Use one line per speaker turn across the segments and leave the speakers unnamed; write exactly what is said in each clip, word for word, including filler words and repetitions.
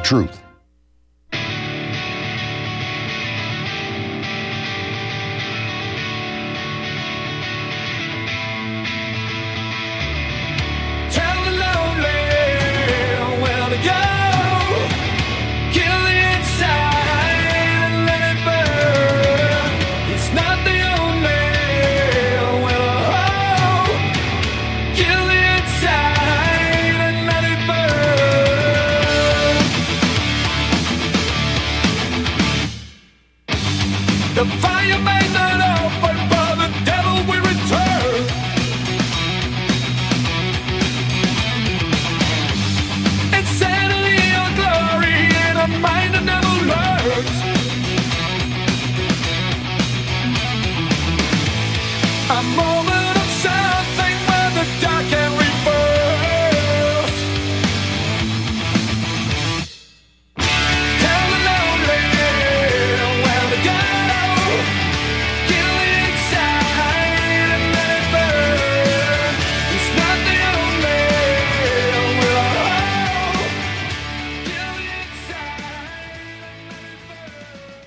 truth.
The fire may not open, but the devil will return. Insanity or glory in a mind that never learns. A moment of something where the dark can reverse. Tell the lonely where to go. Kill the inside and let it burn. It's not the only will I hold. Kill the inside and let it burn.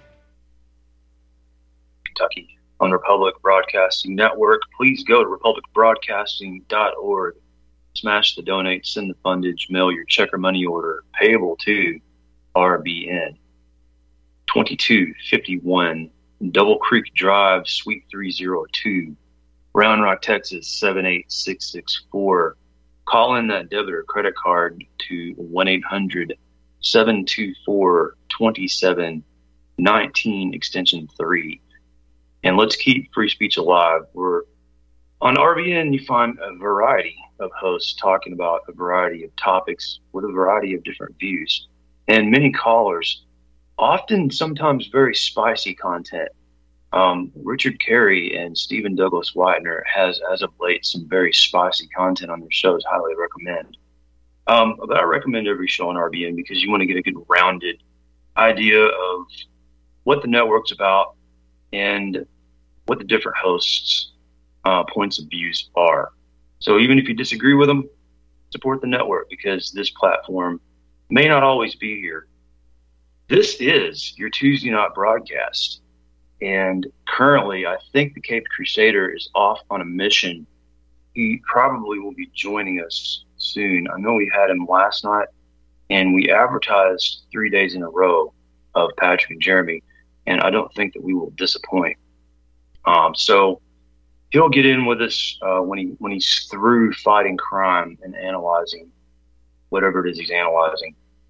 Kentucky on Republic Broadcasting Network. Please go to republic broadcasting dot org. Smash the donate, send the fundage, mail your check or money order payable to R B N twenty-two fifty-one Double Creek Drive, Suite three oh two, Round Rock, Texas seven eight six six four. Call in that debit or credit card to one eight hundred seven two four two seven one nine extension three. And let's keep free speech alive. We're on R B N. You find a variety of hosts talking about a variety of topics with a variety of different views, and many callers, often sometimes very spicy content. Um, Richard Carey and Stephen Douglas Whitener has, as of late, some very spicy content on their shows. Highly recommend. Um, but I recommend every show on R B N because you want to get a good rounded idea of what the network's about and what the different hosts' uh, points of views are. So even if you disagree with them, support the network because this platform may not always be here. This is your Tuesday night broadcast. And currently, I think the Caped Crusader is off on a mission. He probably will be joining us soon. I know we had him last night, and we advertised three days in a row of Patrick and Jeremy, and I don't think that we will disappoint. Um, so he'll get in with us uh, when he when he's through fighting crime and analyzing whatever it is he's analyzing.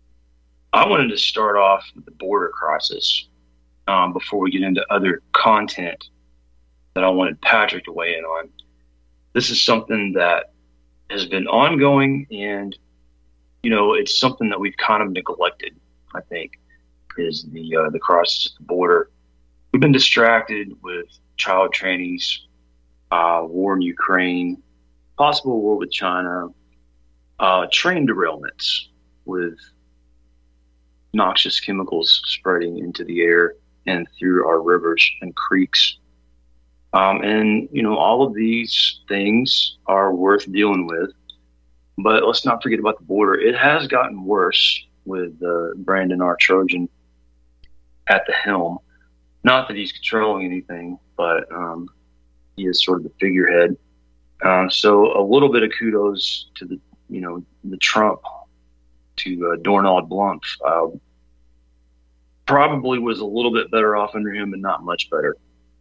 I wanted to start off with the border crisis um, before we get into other content that I wanted Patrick to weigh in on. This is something that has been ongoing, and you know it's something that we've kind of neglected. I think is the uh, the crisis at the border. We've been distracted with child trainees, uh, war in Ukraine, possible war with China, uh, train derailments with noxious chemicals spreading into the air and through our rivers and creeks. Um, and, you know, all of these things are worth dealing with. But let's not forget about the border. It has gotten worse with uh, Brandon R. Trojan at the helm. Not that he's controlling anything, but um, he is sort of the figurehead. Uh, so a little bit of kudos to the, you know, the Trump, to uh, Donald Blump. Uh, probably was a little bit better off under him, but not much better.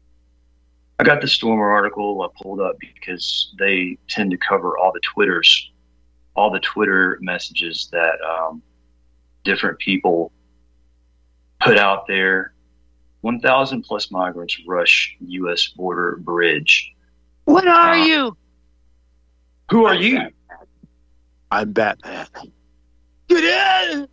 I got the Stormer article I pulled up because they tend to cover all the Twitters, all the Twitter messages that um, different people put out there. one thousand plus migrants rush U S border bridge.
What are
uh,
you?
Who are you?
I'm Batman. Get in!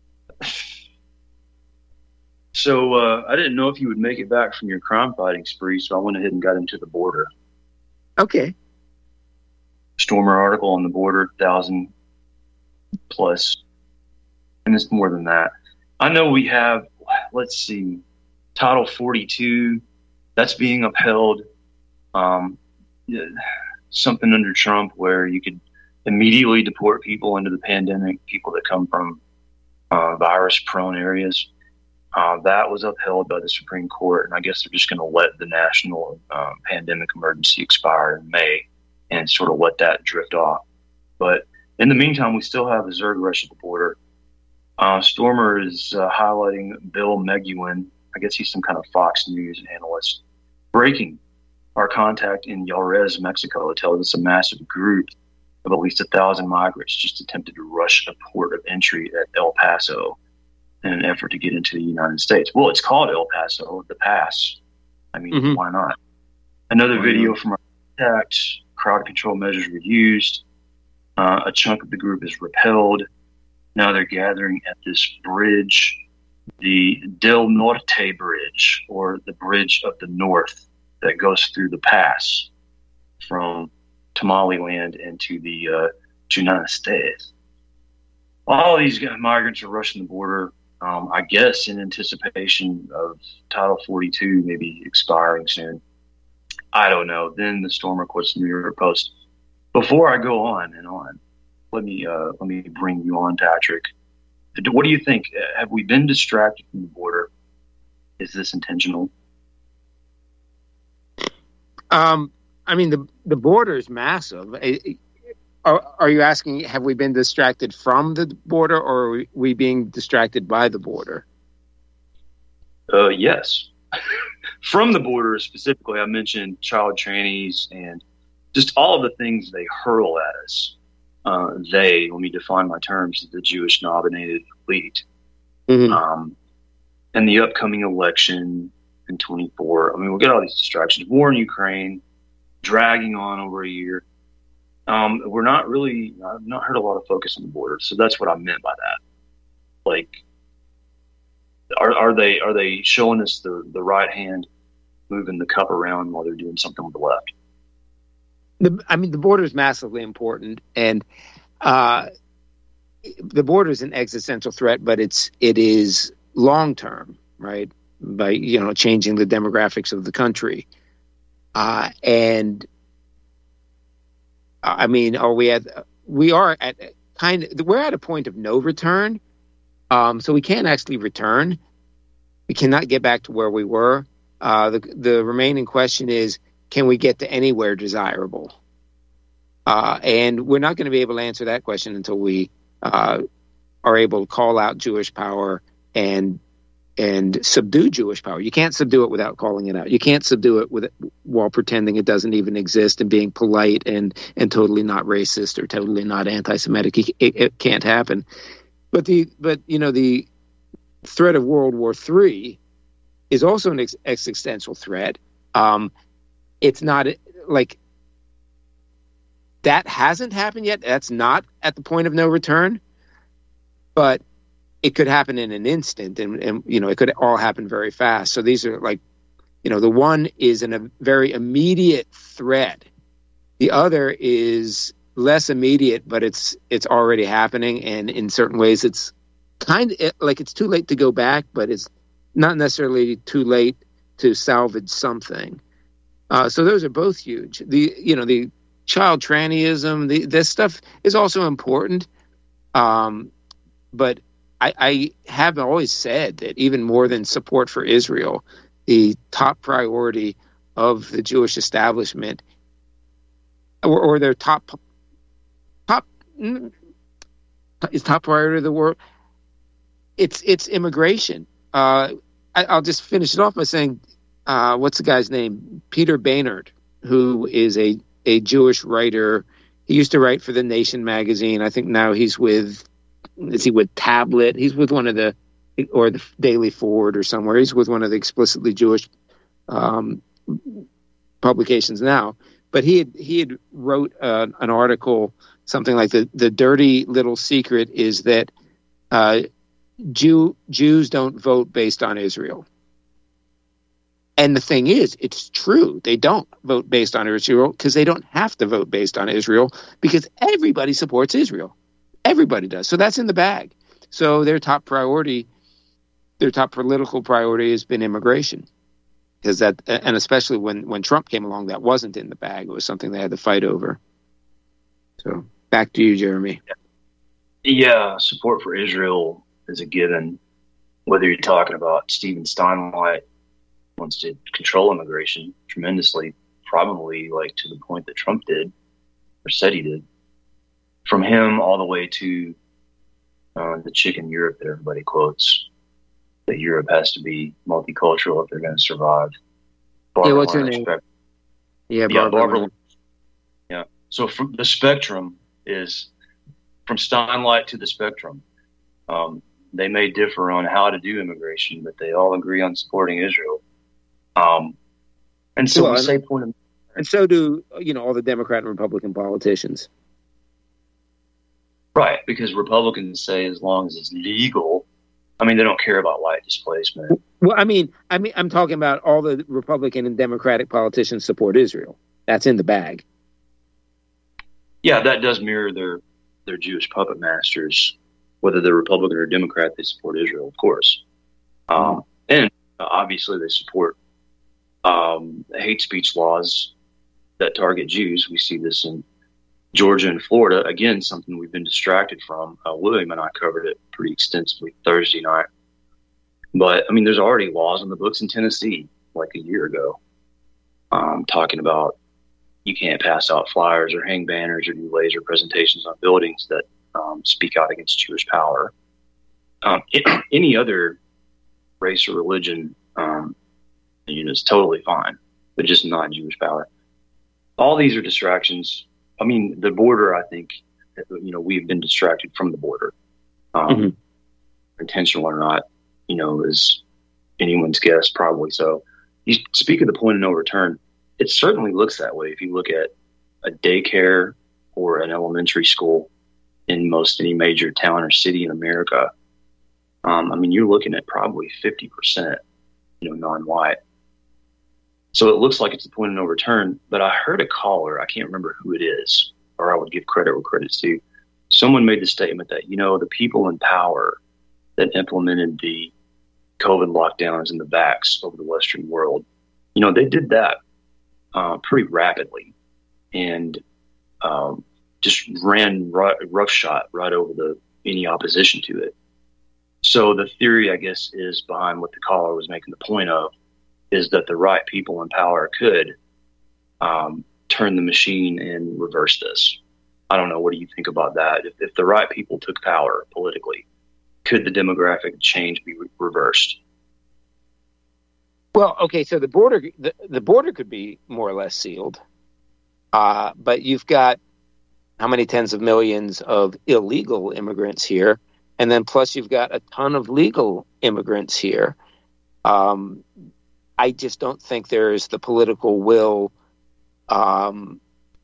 So uh, I didn't know if you would make it back from your crime fighting spree, so I went ahead and got into the border.
Okay.
Stormer article on the border, thousand plus, and it's more than that. I know we have, let's see, Title forty-two, that's being upheld. Um, something under Trump where you could immediately deport people into the pandemic, people that come from uh, virus-prone areas. Uh, that was upheld by the Supreme Court, and I guess they're just going to let the national um, pandemic emergency expire in May and sort of let that drift off. But in the meantime, we still have a Zerg rush at the border. Uh, Stormer is uh, highlighting Bill Meguin. I guess he's some kind of Fox News analyst. Breaking. Our contact in Juarez, Mexico, tells us a massive group of at least a thousand migrants just attempted to rush a port of entry at El Paso in an effort to get into the United States. Well, it's called El Paso, the pass. I mean,
Mhm.
why not? Another video from our contact. Crowd control measures were used. Uh, a chunk of the group is repelled. Now they're gathering at this bridge, the Del Norte Bridge, or the Bridge of the North, that goes through the pass from Tamauliland into the uh, United States. All these migrants are rushing the border, um, I guess, in anticipation of Title forty-two maybe expiring soon. I don't know. Then the Stormer quotes the New York Post. Before I go on and on, let me uh, let me bring you on, Patrick. What do you think? Have we been distracted from the border? Is this intentional?
Um, I mean, the the border is massive. Are, are you asking, have we been distracted from the border, or are we, we being distracted by the border?
Uh, yes. From the border specifically, I mentioned child trannies and just all of the things they hurl at us. Uh, they, let me define my terms, the Jewish nominated elite.
Mm-hmm.
Um, and the upcoming election in twenty-four. I mean, we'll get all these distractions. War in Ukraine, dragging on over a year. Um, we're not really, I've not heard a lot of focus on the border. So that's what I meant by that. Like, are, are they, are they showing us the, the right hand moving the cup around while they're doing something with the left?
The, I mean, the border is massively important, and uh, the border is an existential threat, but it's, it is long-term, right? By, you know, changing the demographics of the country. Uh, and I mean, are we at, we are at kind of, we're at a point of no return. Um, so we can't actually return. We cannot get back to where we were. Uh, the, the remaining question is, can we get to anywhere desirable? Uh, and we're not going to be able to answer that question until we uh, are able to call out Jewish power and and subdue Jewish power. You can't subdue it without calling it out. You can't subdue it with while pretending it doesn't even exist and being polite and and totally not racist or totally not anti-Semitic. It, it, it can't happen. But the but you know the threat of World War Three is also an ex- existential threat. Um, it's not like that hasn't happened yet. That's not at the point of no return, but it could happen in an instant, and, and you know, it could all happen very fast. So these are like, you know, the one is in a very immediate threat. The other is less immediate, but it's it's already happening, and in certain ways, it's kind of like it's too late to go back, but it's not necessarily too late to salvage something. Uh, so those are both huge. The you know the child trannyism, the this stuff is also important, um, but I, I have always said that even more than support for Israel, the top priority of the Jewish establishment, or, or their top top is top priority of the world. It's it's immigration. Uh, I, I'll just finish it off by saying, uh, what's the guy's name? Peter Baynard, who is a a Jewish writer. He used to write for The Nation magazine. I think now he's with. Is he with Tablet? He's with one of the, or the Daily Forward or somewhere. He's with one of the explicitly Jewish um, publications now. But he had he had wrote uh, an article, something like the the dirty little secret is that uh, Jew Jews don't vote based on Israel. And the thing is, it's true. They don't vote based on Israel because they don't have to vote based on Israel because everybody supports Israel. Everybody does. So that's in the bag. So their top priority, their top political priority has been immigration. Because that, and especially when, when Trump came along, that wasn't in the bag. It was something they had to fight over. So back to you, Jeremy.
Yeah, support for Israel is a given. Whether you're talking about Stephen Steinweiss wants to control immigration tremendously, probably like to the point that Trump did or said he did. From him all the way to uh, the chick in Europe that everybody quotes, that Europe has to be multicultural if they're going to survive. Barbara
Yeah, what's her
Lerner
name?
spec-
Yeah,
Yeah,
Barbara.
Barbara.
Lerner.
Yeah. So from the spectrum is from Steinlight to the spectrum. Um, they may differ on how to do immigration, but they all agree on supporting Israel. Um, and so
Well,
we
and-
say point of
And so do, you know, all the Democrat and Republican politicians.
right, because Republicans say as long as it's legal, I mean, they don't care about white displacement.
Well, I mean, I mean, I'm talking about all the Republican and Democratic politicians support Israel. That's in the bag.
Yeah, that does mirror their, their Jewish puppet masters, whether they're Republican or Democrat, they support Israel, of course. Um, and uh, obviously they support um, hate speech laws that target Jews. We see this in Georgia and Florida. Again, something we've been distracted from. Uh, William and I covered it pretty extensively Thursday night. But, I mean, there's already laws in the books in Tennessee, like a year ago, um, talking about you can't pass out flyers or hang banners or do laser presentations on buildings that um, speak out against Jewish power. Um, any other race or religion um, you know, is totally fine, but just not Jewish power. All these are distractions. I mean, the border, I think, you know, we've been distracted from the border. Um,
Mm-hmm.
Intentional or not, you know, is anyone's guess, probably so. You speak of the point of no return. It certainly looks that way if you look at a daycare or an elementary school in most any major town or city in America. Um, I mean, you're looking at probably fifty percent, you know, non-white. So it looks like it's the point of no return. But I heard a caller, I can't remember who it is, or I would give credit where credit's due. Someone made the statement that, you know, the people in power that implemented the COVID lockdowns and the vax over the Western world, you know, they did that uh, pretty rapidly and um, just ran right, roughshod right over the any opposition to it. So the theory, I guess, is behind what the caller was making the point of, is that the right people in power could um, turn the machine and reverse this. I don't know. What do you think about that? If, if the right people took power politically, could the demographic change be re- reversed?
Well, okay, so the border, the, the border could be more or less sealed, uh, but you've got how many tens of millions of illegal immigrants here, and then plus you've got a ton of legal immigrants here. Um, I just don't think there is the political will um,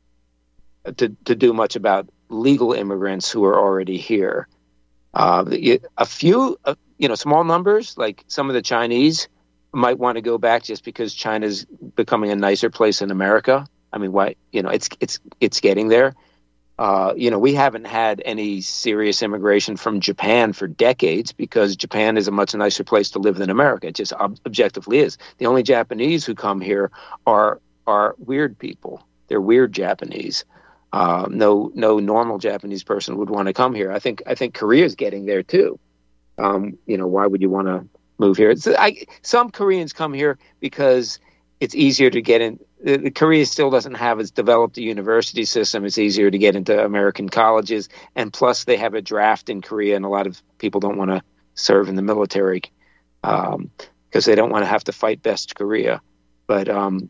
to to do much about legal immigrants who are already here. Uh, a few, uh, you know, small numbers, like some of the Chinese might want to go back just because China's becoming a nicer place than America. I mean, why? You know, it's it's it's getting there. Uh, you know, we haven't had any serious immigration from Japan for decades because Japan is a much nicer place to live than America. It just ob- objectively is. The only Japanese who come here are are weird people. They're weird Japanese. Uh, no, no normal Japanese person would want to come here. I think I think Korea's getting there too. Um, you know, why would you want to move here? It's, I, some Koreans come here because it's easier to get in. Uh, Korea still doesn't have as developed a university system. It's easier to get into American colleges, and plus they have a draft in Korea, and a lot of people don't want to serve in the military because um, they don't want to have to fight best Korea. But um,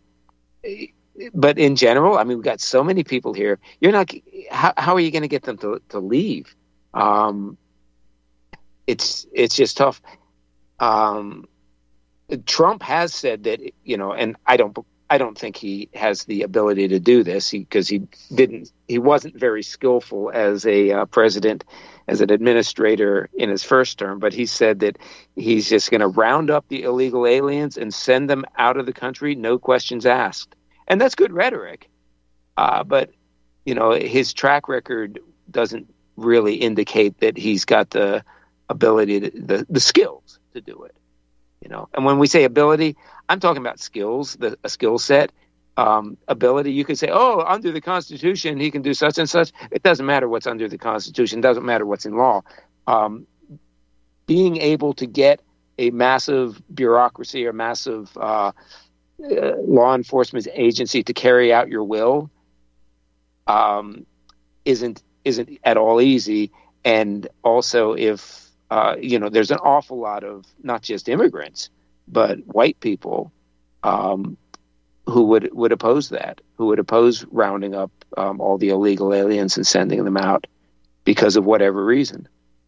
but in general, I mean, we've got so many people here. You're not. How, how are you going to get them to to leave? Um, it's it's just tough. Um, Trump has said that, you know, and I don't I don't think he has the ability to do this because he, he didn't he wasn't very skillful as a uh, president, as an administrator in his first term. But he said that he's just going to round up the illegal aliens and send them out of the country, no questions asked. And that's good rhetoric. Uh, but, you know, his track record doesn't really indicate that he's got the ability, to, the, the skills to do it. You know, and when we say ability, I'm talking about skills, the, a skill set, um, ability. You could say, oh, under the Constitution, he can do such and such. It doesn't matter what's under the Constitution. It doesn't matter what's in law. Um, being able to get a massive bureaucracy or massive uh, uh, law enforcement agency to carry out your will um, isn't isn't at all easy. And also, if uh, you know, there's an awful lot of not just immigrants, but white people um, who would would oppose that, who would oppose rounding up um, all the illegal aliens and sending them out because of whatever reason.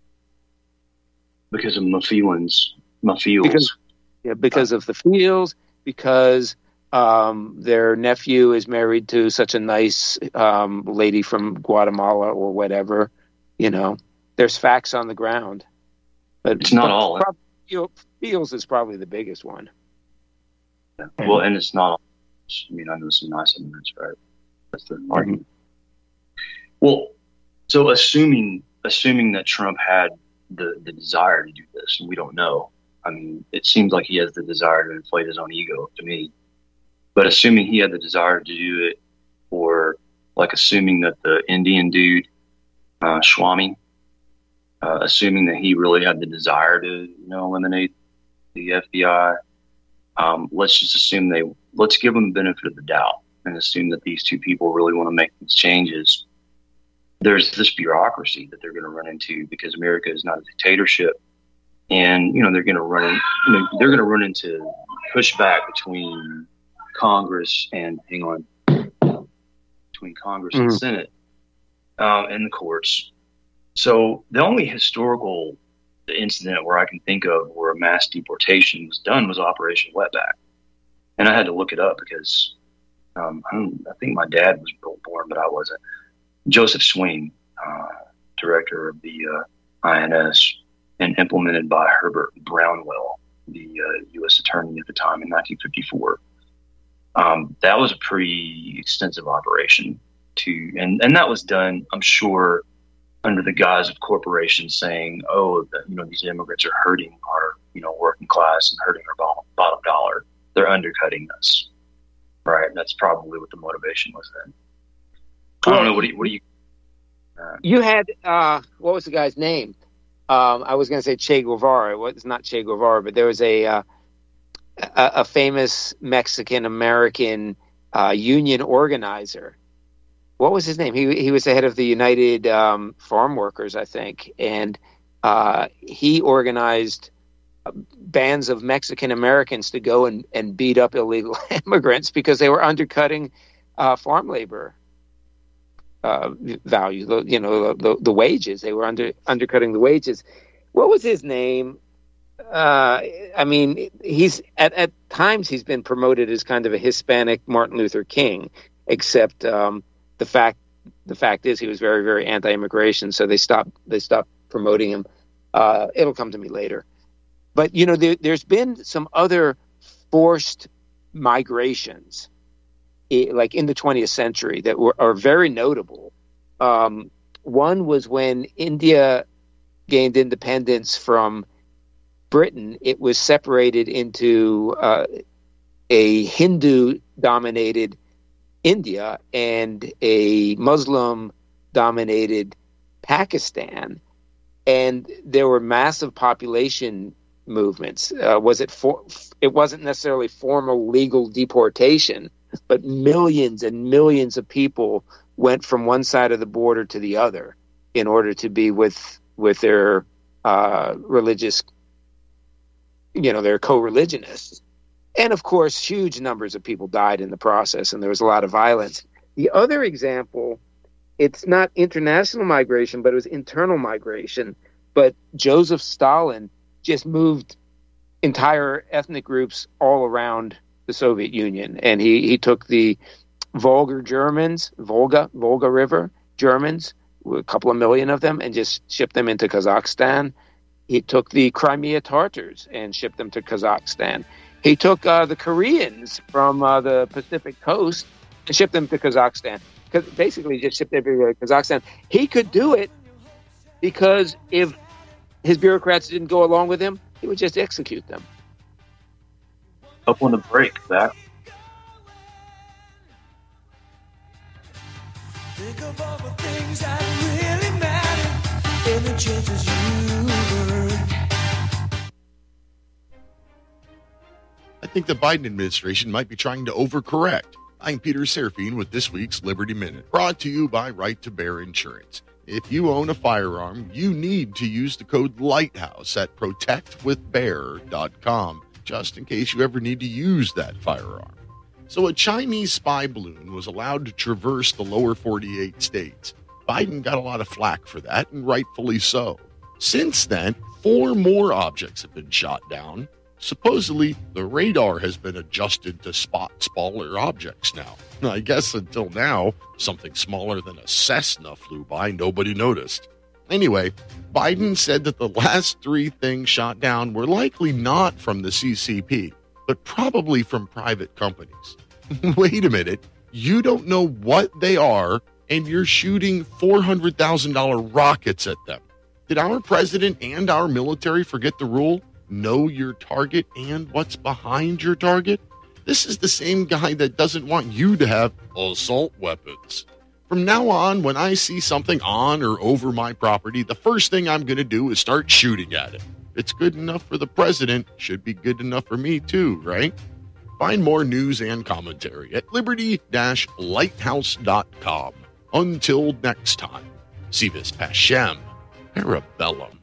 Because of my feelings, my feels.
Because, yeah, because of the feels, because um, their nephew is married to such a nice um, lady from Guatemala or whatever. You know, there's facts on the ground. But
it's not
but
all.
Probably, you know, feels is probably the biggest one.
Yeah. Well, and it's not all. I mean, I know some nice immigrants, right? That's the argument. Well, so assuming assuming that Trump had the, the desire to do this, and we don't know. I mean, it seems like he has the desire to inflate his own ego to me. But assuming he had the desire to do it, or like assuming that the Indian dude, uh, Swami, uh, assuming that he really had the desire to, you know, eliminate the F B I, um, let's just assume they, let's give them the benefit of the doubt and assume that these two people really want to make these changes. There's this bureaucracy that they're going to run into because America is not a dictatorship, and you know they're going to run, in, you know, they're going to run into pushback between Congress and hang on, between Congress mm-hmm. and Senate um, and the courts. So the only historical incident where I can think of where a mass deportation was done was Operation Wetback, and I had to look it up because um, I, don't, I think my dad was born, but I wasn't. Joseph Swing, uh, director of the uh, I N S, and implemented by Herbert Brownwell, the uh, U S attorney at the time in nineteen fifty-four. Um, that was a pretty extensive operation to, and, and that was done, I'm sure, under the guise of corporations saying, oh, the, you know, these immigrants are hurting our, you know, working class and hurting our bottom, bottom dollar. They're undercutting us, right? And that's probably what the motivation was then. I don't know. What do you? What do you? Uh,
you had uh, what was the guy's name? Um, I was going to say Che Guevara. It was not Che Guevara, but there was a uh, a, a famous Mexican American uh, union organizer. What was his name? He he was the head of the United um, Farm Workers, I think, and uh, he organized bands of Mexican Americans to go and, and beat up illegal immigrants because they were undercutting uh, farm labor. Uh, value, the, you know, the, the wages. They were under undercutting the wages. What was his name? Uh, I mean, he's at, at times he's been promoted as kind of a Hispanic Martin Luther King, except um, the fact the fact is he was very very anti-immigration. So they stopped they stopped promoting him. Uh, it'll come to me later. But you know, there, there's been some other forced migrations, like in the twentieth century, that were are very notable. Um, one was when India gained independence from Britain. It was separated into uh, a Hindu-dominated India and a Muslim-dominated Pakistan, and there were massive population movements. Uh, was it for? It wasn't necessarily formal legal deportation, but millions and millions of people went from one side of the border to the other in order to be with with their uh, religious, you know, their co-religionists. And of course, huge numbers of people died in the process, and there was a lot of violence. The other example, it's not international migration, but it was internal migration. But Joseph Stalin just moved entire ethnic groups all around the Soviet Union, and he, he took the Volga Germans, Volga, Volga River Germans, a couple of million of them, and just shipped them into Kazakhstan. He took the Crimea Tartars and shipped them to Kazakhstan. He took uh, the Koreans from uh, the Pacific coast and shipped them to Kazakhstan. Basically, just shipped everywhere to Kazakhstan. He could do it because if his bureaucrats didn't go along with him, he would just execute them.
Up on the break, Zach.
Think of all the things that really matter and the chances you earn.
think the Biden administration might be trying to overcorrect. I'm Peter Serafine with this week's Liberty Minute, brought to you by Right to Bear Insurance. If you own a firearm, you need to use the code LIGHTHOUSE at protect with bear dot com, just in case you ever need to use that firearm. So a Chinese spy balloon was allowed to traverse the lower forty-eight states. Biden got a lot of flack for that, and rightfully so. Since then, four more objects have been shot down. Supposedly, the radar has been adjusted to spot smaller objects now. I guess until now, something smaller than a Cessna flew by, nobody noticed. Anyway, Biden said that the last three things shot down were likely not from the C C P, but probably from private companies. Wait a minute, you don't know what they are, and you're shooting four hundred thousand dollars rockets at them. Did our president and our military forget the rule? Know your target and what's behind your target? This is the same guy that doesn't want you to have assault weapons. From now on, when I see something on or over my property, the first thing I'm going to do is start shooting at it. It's good enough for the president, should be good enough for me too, right? Find more news and commentary at liberty dash lighthouse dot com. Until next time, si vis pacem, parabellum.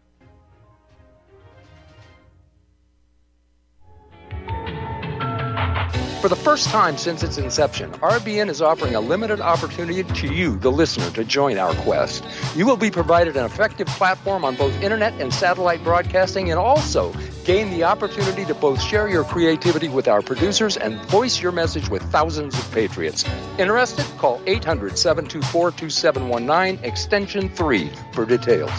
For the first time since its inception, R B N is offering a limited opportunity to you, the listener, to join our quest. You will be provided an effective platform on both internet and satellite broadcasting, and also gain the opportunity to both share your creativity with our producers and voice your message with thousands of patriots. Interested? Call eight hundred, seven two four, two seven one nine, extension three for details.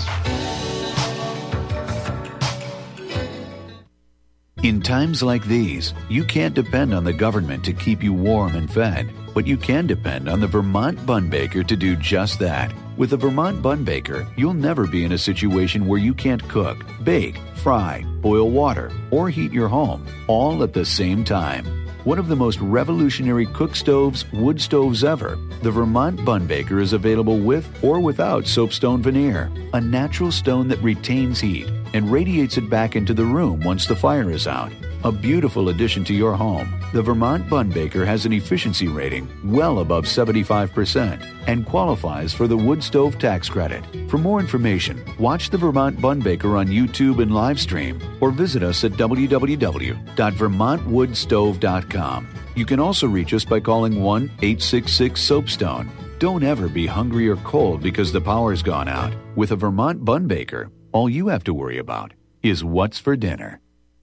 In times like these, you can't depend on the government to keep you warm and fed, but you can depend on the Vermont Bun Baker to do just that. With the Vermont Bun Baker, you'll never be in a situation where you can't cook, bake, fry, boil water, or heat your home, all at the same time. One of the most revolutionary cook stoves, wood stoves ever, the Vermont Bun Baker is available with or without soapstone veneer, a natural stone that retains heat and radiates it back into the room once the fire is out. A beautiful addition to your home, the Vermont Bun Baker has an efficiency rating well above seventy-five percent and qualifies for the wood stove tax credit. For more information, watch the Vermont Bun Baker on YouTube and live stream, or visit us at w w w dot vermont wood stove dot com. You can also reach us by calling one eight six six soapstone. Don't ever be hungry or cold because the power's gone out. With a Vermont Bun Baker, all you have to worry about is what's for dinner.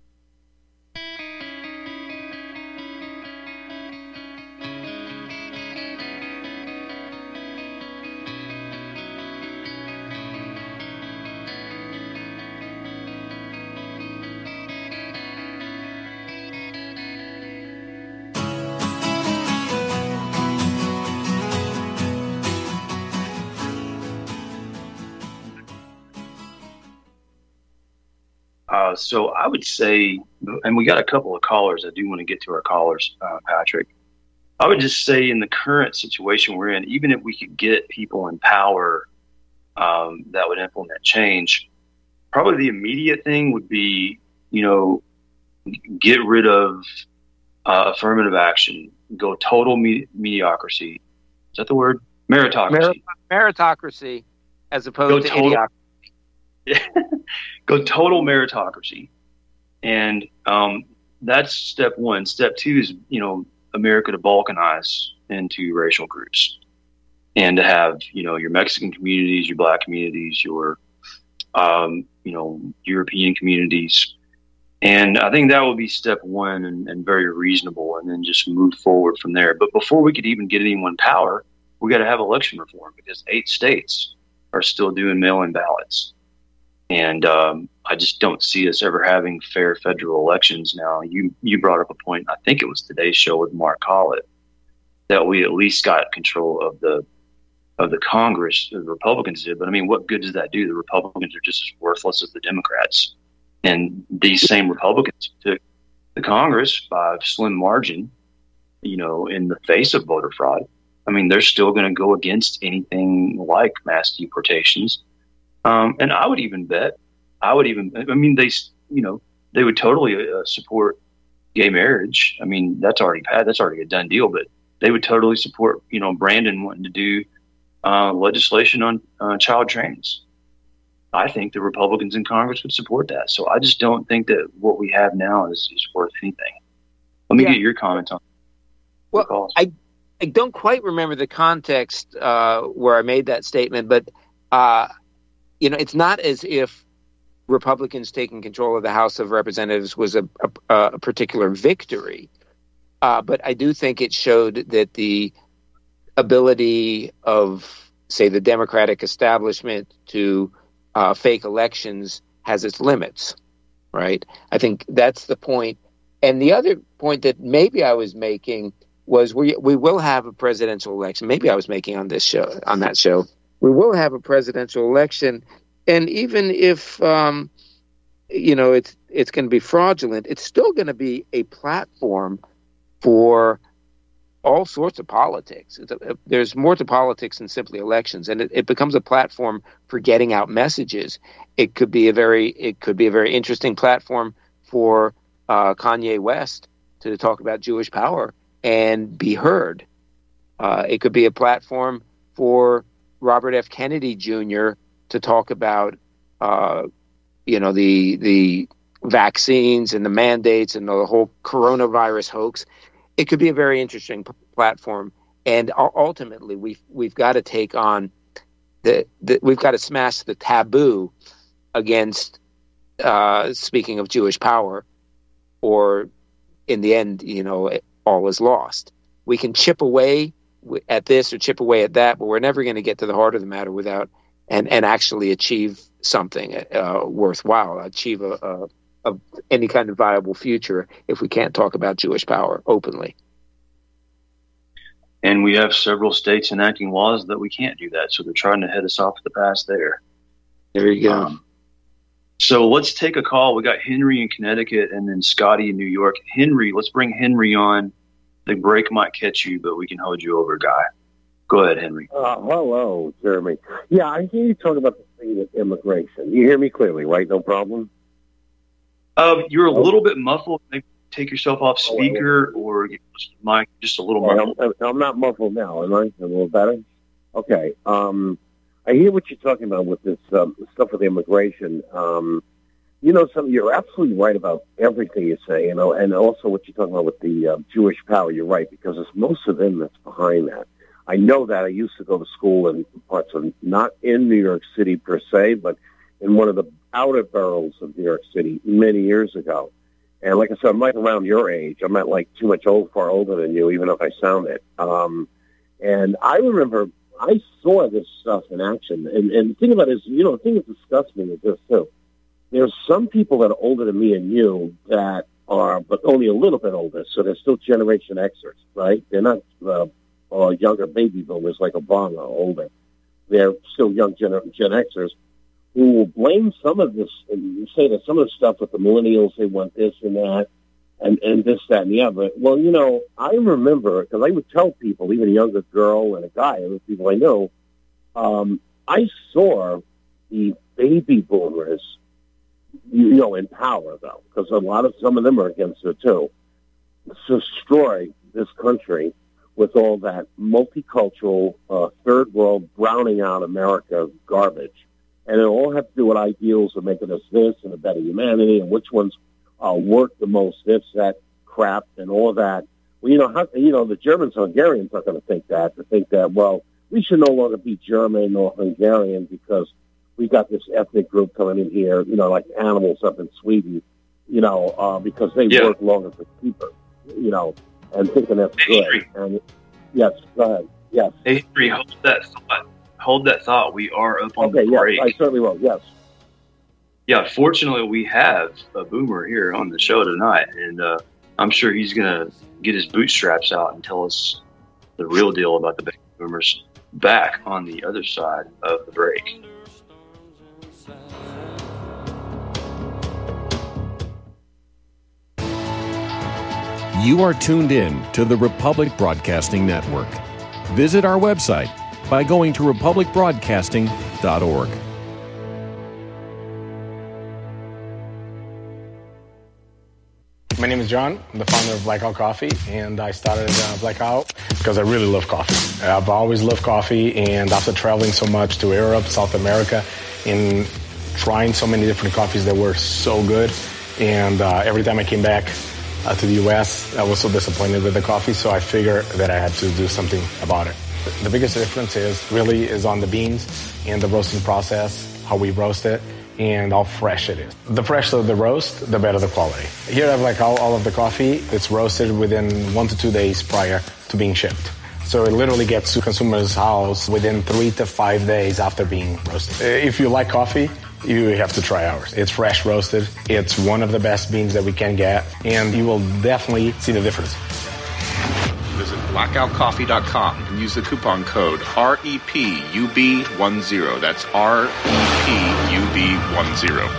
Uh, so I would say, and we got a couple of callers. I do want to get to our callers, uh, Patrick. I would just say in the current situation we're in, even if we could get people in power um, that would implement change, probably the immediate thing would be, you know, get rid of uh, affirmative action, go total me- mediocrity. Is that the word? Meritocracy.
Mer- meritocracy as opposed
go
to
total-
idiocracy.
Go total meritocracy. And um, that's step one. Step two is, you know, America to balkanize into racial groups and to have, you know, your Mexican communities, your black communities, your, um, you know, European communities. And I think that would be step one and, and very reasonable, and then just move forward from there. But before we could even get anyone power, we got to have election reform, because eight states are still doing mail-in ballots. And um, I just don't see us ever having fair federal elections now. You you brought up a point, I think it was today's show with Mark Collett, that we at least got control of the of the Congress. The Republicans did, but I mean, what good does that do? The Republicans are just as worthless as the Democrats. And these same Republicans took the Congress by a slim margin, you know, in the face of voter fraud. I mean, they're still going to go against anything like mass deportations. Um, and I would even bet, I would even, I mean, they, you know, they would totally uh, support gay marriage. I mean, that's already passed. That's already a done deal. But they would totally support, you know, Brandon wanting to do uh, legislation on uh, child trains. I think the Republicans in Congress would support that. So I just don't think that what we have now is, is worth anything. Let me
Yeah.
get your comments on
Well,
the calls.
I I don't quite remember the context uh, where I made that statement, but uh, you know, it's not as if Republicans taking control of the House of Representatives was a, a, a particular victory. Uh, but I do think it showed that the ability of, say, the Democratic establishment to uh, fake elections has its limits, right? I think that's the point. And the other point that maybe I was making was we we will have a presidential election. Maybe I was making on this show, on that show. We will have a presidential election, and even if um, you know it's it's going to be fraudulent, it's still going to be a platform for all sorts of politics. It's a, there's more to politics than simply elections, and it, it becomes a platform for getting out messages. It could be a very it could be a very interesting platform for uh, Kanye West to talk about Jewish power and be heard. Uh, it could be a platform for Robert F. Kennedy Junior to talk about, uh, you know, the the vaccines and the mandates and the whole coronavirus hoax. It could be a very interesting p- platform, and u- ultimately, we've we've got to take on the, the we've got to smash the taboo against uh, speaking of Jewish power, or in the end, you know, all is lost. We can chip away at this or chip away at that, but we're never going to get to the heart of the matter without and and actually achieve something uh, worthwhile, achieve a, a, a any kind of viable future if we can't talk about Jewish power openly.
And we have several states enacting laws that we can't do that, so they're trying to head us off the path there.
There you go.
Um, so let's take a call. We got Henry in Connecticut and then Scotty in New York. Henry, let's bring Henry on. The break might catch you, but we can hold you over, Guy. Go ahead, Henry.
Uh, hello, Jeremy. Yeah, I hear you talking about the thing with immigration. You hear me clearly, right? No problem?
Uh, you're a little bit muffled. Maybe take yourself off speaker or get the mic just a little
Okay,
muffled.
I'm, I'm not muffled now, am I? A little better? Okay. Um, I hear what you're talking about with this um, stuff with immigration. Um, you know, some you're absolutely right about everything you say, you know, and also what you're talking about with the uh, Jewish power. You're right, because it's most of them that's behind that. I know that. I used to go to school in parts of, not in New York City per se, but in one of the outer boroughs of New York City many years ago. And like I said, I'm like around your age. I'm not like too much old, far older than you, even if I sound it. Um, and I remember I saw this stuff in action. And, and the thing about it is, you know, the thing that disgusts me is this, too. There's some people that are older than me and you that are, but only a little bit older, so they're still Generation Xers, right? They're not uh, uh, younger baby boomers like Obama or older. They're still young Gen, Gen Xers who will blame some of this and say that some of the stuff with the millennials, they want this and that, and, and this, that, and the other. Well, you know, I remember, because I would tell people, even a younger girl and a guy, other people I know, um, I saw the baby boomers, you know, in power, though, because a lot of, some of them are against it, too, destroy this country with all that multicultural, uh, third world, browning out America garbage. And it all have to do with ideals of making us this and a better humanity and which ones uh, work the most, this, that crap, and all that. Well, you know, how, you know, the Germans and Hungarians are going to think that, to think that, well, we should no longer be German or Hungarian because we got this ethnic group coming in here, you know, like animals up in Sweden, you know, uh, because they
Yeah.
work longer for cheaper, you know, and thinking that's
Hey,
good.
Henry.
And yes, go ahead. Yes.
Hey, Henry, hold that thought. Hold that thought. We are up on
Okay,
the
yes,
break.
I certainly will. Yes.
Yeah, fortunately, we have a boomer here on the show tonight, and uh, I'm sure he's going to get his bootstraps out and tell us the real deal about the baby boomers back on the other side of the break.
You are tuned in to the Republic Broadcasting Network. Visit our website by going to republic broadcasting dot org.
My name is John. I'm the founder of Blackout Coffee, and I started uh, Blackout because I really love coffee. I've always loved coffee, and after traveling so much to Europe, South America, and trying so many different coffees that were so good, and uh, every time I came back uh, to the U S, I was so disappointed with the coffee, so I figured that I had to do something about it. The biggest difference is really is on the beans and the roasting process, how we roast it, and how fresh it is. The fresher the roast, the better the quality. Here I have like all, all of the coffee. It's roasted within one to two days prior to being shipped. So it literally gets to consumers' house within three to five days after being roasted. If you like coffee, you have to try ours. It's fresh roasted. It's one of the best beans that we can get, and you will definitely see the difference.
Visit blackout coffee dot com and use the coupon code R E P U B ten. That's R E P U B ten.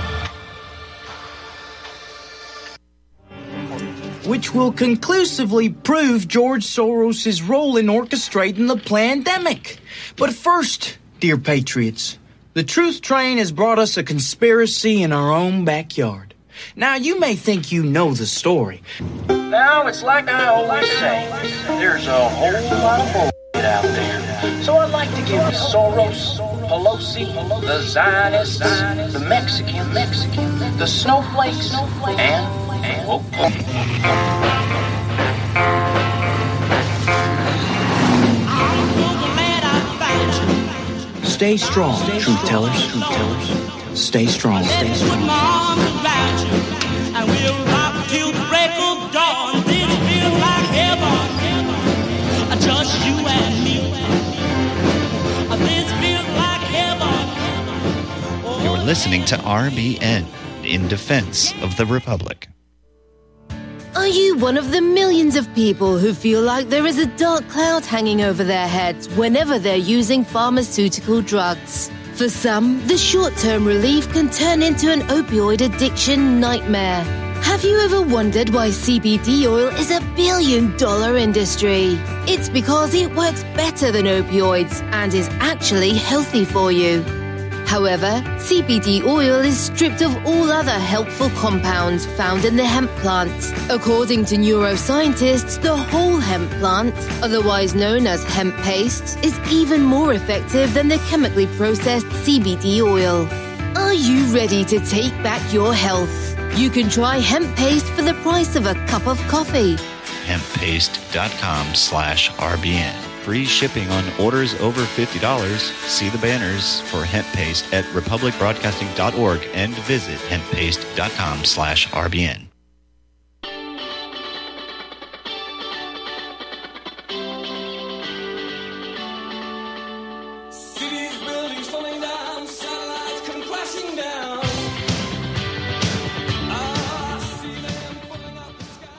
Which will conclusively prove George Soros' role in orchestrating the pandemic. But first, dear patriots, the truth train has brought us a conspiracy in our own backyard. Now, you may think you know the story.
Now, it's like I always say, there's a whole lot of bullshit out there. So I'd like to give you Soros, Pelosi, the Zionists, the Mexican, Mexican, the snowflakes, and, and oh,
Stay strong, truth tellers, truth tellers. Stay strong, stay strong.
And we'll rock till the break of dawn. This feels like heaven. Just you and me. This feels like heaven.
You're listening to R B N, in defense of the Republic.
Are you one of the millions of people who feel like there is a dark cloud hanging over their heads whenever they're using pharmaceutical drugs? For some, the short-term relief can turn into an opioid addiction nightmare. Have you ever wondered why C B D oil is a billion-dollar industry? It's because it works better than opioids and is actually healthy for you. However, C B D oil is stripped of all other helpful compounds found in the hemp plant. According to neuroscientists, the whole hemp plant, otherwise known as hemp paste, is even more effective than the chemically processed C B D oil. Are you ready to take back your health? You can try hemp paste for the price of a cup of coffee.
hemppaste.com slash RBN. Free shipping on orders over fifty dollars. See the banners for hemp paste at republic broadcasting dot org and visit hemppaste.com slash RBN.
Cities, buildings falling down, satellites come crashing down. I see them falling out the sky.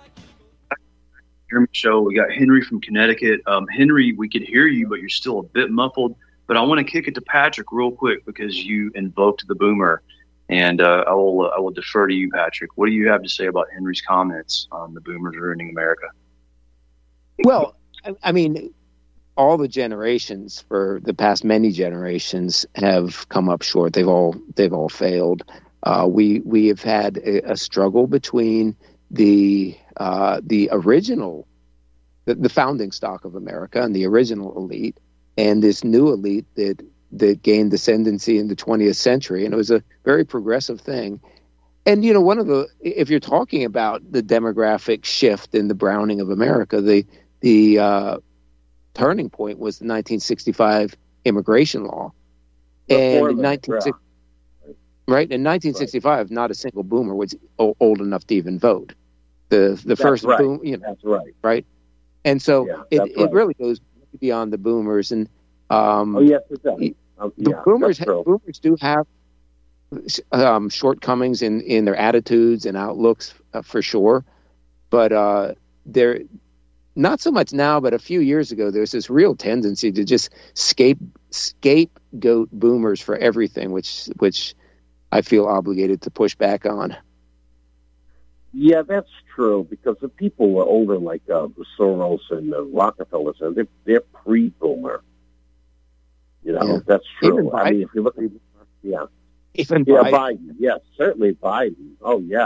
Show. We got Henry from Connecticut. Um, Henry, we could hear you, but you're still a bit muffled. But I want to kick it to Patrick real quick because you invoked the boomer, and uh, I will uh, I will defer to you, Patrick. What do you have to say about Henry's comments on the boomers ruining America?
Well, I, I mean, all the generations for the past many generations have come up short. They've all they've all failed. Uh, we we have had a, a struggle between the uh, the original, the, the founding stock of America and the original elite, and this new elite that that gained ascendancy in the twentieth century, and it was a very progressive thing. And you know, one of the, if you're talking about the demographic shift in the browning of America, the the uh, turning point was the nineteen sixty-five immigration law, and in nineteen sixty, right in nineteen sixty-five, right. Not a single boomer was o- old enough to even vote. The the
That's
first
right.
boom, you know,
That's right.
right, and so
Yeah,
it,
that's
it
right.
really goes beyond the boomers. And um,
Oh, yes, it does. Um,
the
yeah,
boomers
that's true.
boomers do have um, shortcomings in, in their attitudes and outlooks uh, for sure, but uh, they're not so much now. But a few years ago, there's this real tendency to just scape scapegoat boomers for everything, which which I feel obligated to push back on.
Yeah, that's true, because the people who are older, like uh, the Soros and the Rockefellers, and they're, they're pre-boomer. You know,
Yeah.
that's true.
Even
I mean,
Biden.
if you look at, yeah.
Even
Yeah,
Biden.
Biden. Yes, certainly Biden. Oh, yeah.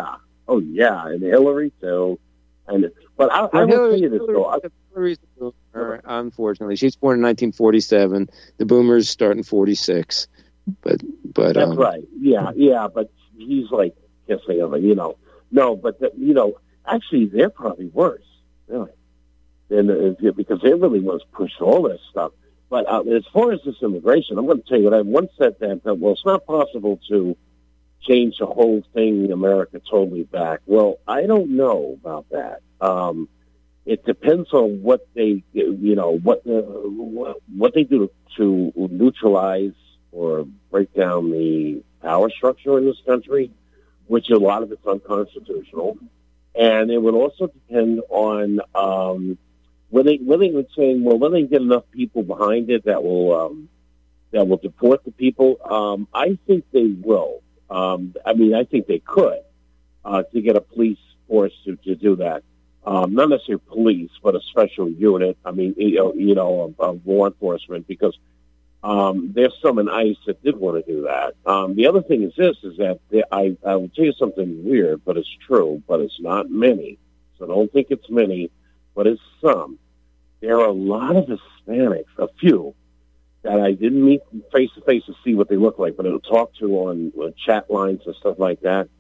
Oh yeah, and Hillary too. And but I, I will
Hillary,
tell you this
Hillary,
though. I,
Hillary's a boomer, unfortunately. She's born in nineteen forty-seven. The boomers start in forty-six. But but
that's
um,
right. Yeah, yeah. But he's like kissing him, you know. No, but the, you know, actually, they're probably worse, really, than the, because they really want to push all this stuff. But uh, as far as this immigration, I'm going to tell you what I once said that, that well, it's not possible to change the whole thing in America totally back. Well, I don't know about that. Um, it depends on what they, you know, what the, what they do to neutralize or break down the power structure in this country, which a lot of it's unconstitutional. And it would also depend on um, when they when they would saying, well, when they get enough people behind it that will um, that will deport the people. Um, I think they will. Um, I mean, I think they could uh, to get a police force to, to do that. Um, not necessarily police, but a special unit. I mean, you know, you know, of, of law enforcement, because um, there's some in ICE that did want to do that. Um, the other thing is this: is that there, I I will tell you something weird, but it's true, but it's not many. So don't think it's many, but it's some. There are a lot of Hispanics, a few, that I didn't meet face to face to see what they look like, but I'll talk to on, on chat lines and stuff like that.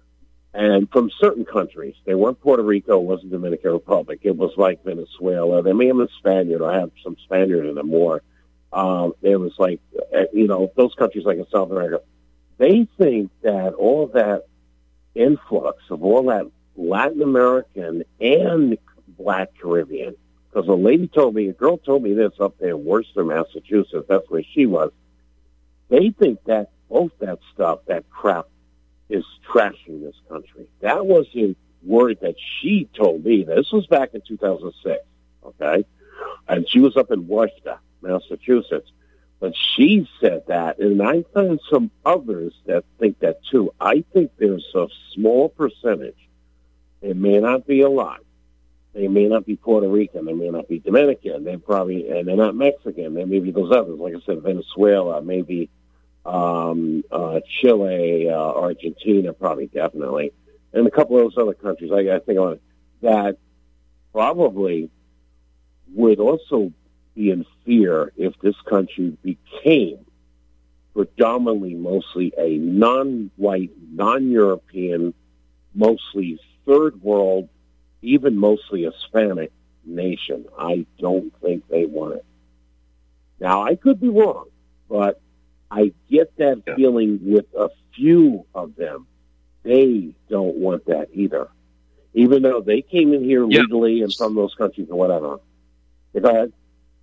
And from certain countries, they weren't Puerto Rico, it wasn't Dominican Republic. It was like Venezuela. They may have been Spaniard. I have some Spaniard in them more. Um, it was like, you know, those countries like in South America. They think that all that influx of all that Latin American and Black Caribbean, because a lady told me, a girl told me this up there in Worcester, Massachusetts, that's where she was. They think that both that stuff, that crap, is trashing this country. That was a word that she told me. This was back in two thousand six, okay? And she was up in Worcester, Massachusetts. But she said that, and I found some others that think that too. I think there's a small percentage. It may not be a lot. They may not be Puerto Rican. They may not be Dominican. They probably, and they're not Mexican. They may be those others. Like I said, Venezuela, maybe um, uh, Chile, uh, Argentina, probably definitely, and a couple of those other countries. I, I think on that probably would also be in fear if this country became predominantly mostly a non-white, non-European, mostly third world, even mostly Hispanic nation. I don't think they want it. Now, I could be wrong, but I get that yeah. feeling with a few of them. They don't want that either, even though they came in here
yeah.
legally and from those countries or whatever. Go ahead.